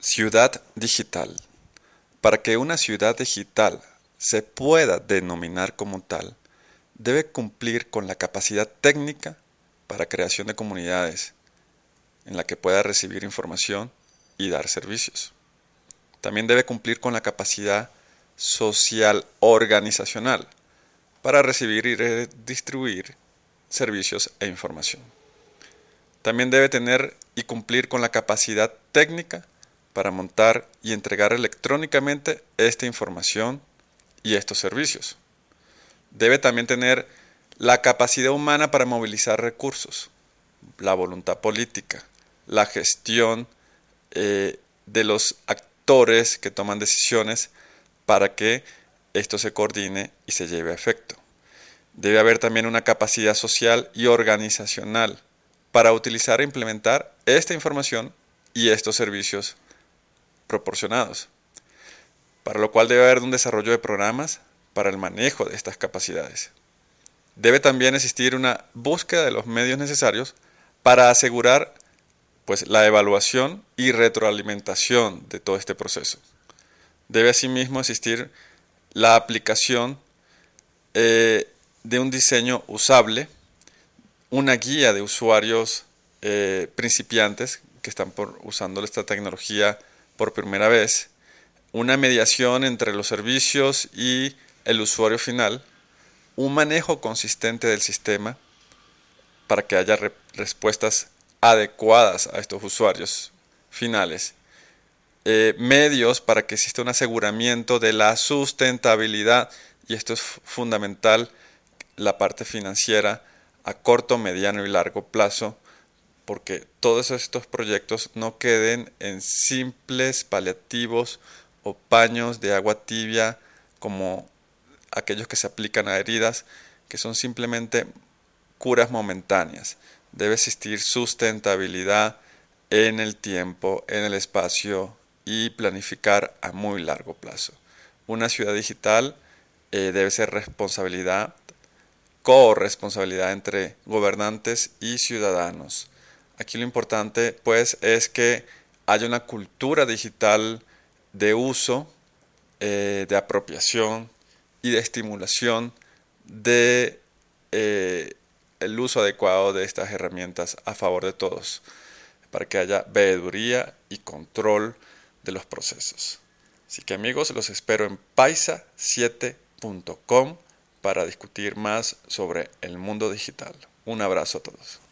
Ciudad digital. Para que una ciudad digital se pueda denominar como tal, debe cumplir con la capacidad técnica para creación de comunidades en la que pueda recibir información y dar servicios. También debe cumplir con la capacidad social organizacional para recibir y redistribuir servicios e información. También debe tener y cumplir con la capacidad técnica para montar y entregar electrónicamente esta información y estos servicios. Debe también tener la capacidad humana para movilizar recursos, la voluntad política, la gestión de los actores que toman decisiones para que esto se coordine y se lleve a efecto. Debe haber también una capacidad social y organizacional para utilizar e implementar esta información y estos servicios proporcionados, para lo cual debe haber un desarrollo de programas para el manejo de estas capacidades. Debe también existir una búsqueda de los medios necesarios para asegurar la evaluación y retroalimentación de todo este proceso. Debe asimismo existir la aplicación de un diseño usable, una guía de usuarios principiantes que están usando esta tecnología por primera vez, una mediación entre los servicios y el usuario final, un manejo consistente del sistema para que haya respuestas adecuadas a estos usuarios finales, medios para que exista un aseguramiento de la sustentabilidad, y esto es fundamental, la parte financiera a corto, mediano y largo plazo, porque todos estos proyectos no queden en simples paliativos o paños de agua tibia como aquellos que se aplican a heridas, que son simplemente curas momentáneas. Debe existir sustentabilidad en el tiempo, en el espacio y planificar a muy largo plazo. Una ciudad digital debe ser responsabilidad, corresponsabilidad entre gobernantes y ciudadanos. Aquí lo importante es que haya una cultura digital de uso, de apropiación y de estimulación de el uso adecuado de estas herramientas a favor de todos, para que haya veeduría y control de los procesos. Así que amigos, los espero en paisa7.com para discutir más sobre el mundo digital. Un abrazo a todos.